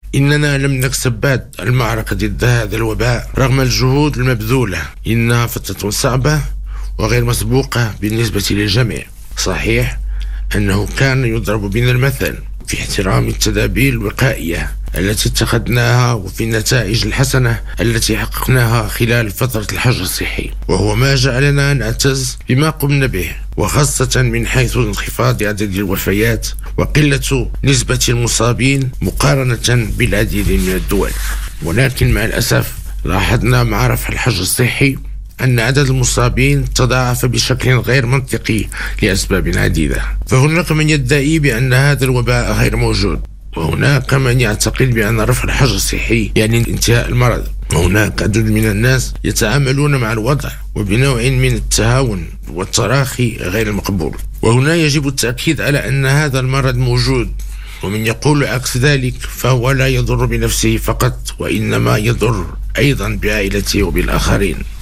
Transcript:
إننا لم نكسب بعد المعركة ضد هذا الوباء رغم الجهود المبذولة. إنها فترة صعبة وغير مسبوقة بالنسبة للجميع. صحيح أنه كان يضرب بنا المثل في احترام التدابير الوقائية التي اتخذناها وفي النتائج الحسنة التي حققناها خلال فترة الحجر الصحي، وهو ما جعلنا نعتز بما قمنا به، وخاصة من حيث انخفاض عدد الوفيات وقلة نسبة المصابين مقارنة بالعديد من الدول. ولكن مع الأسف لاحظنا مع رفع الحجر الصحي أن عدد المصابين تضاعف بشكل غير منطقي لأسباب عديدة. فهناك من يدعي بأن هذا الوباء غير موجود، وهناك من يعتقد بأن رفع الحجر الصحي يعني انتهاء المرض، وهناك عدد من الناس يتعاملون مع الوضع وبنوع من التهاون والتراخي غير المقبول. وهنا يجب التأكيد على أن هذا المرض موجود، ومن يقول عكس ذلك فهو لا يضر بنفسه فقط، وإنما يضر أيضا بعائلته وبالآخرين.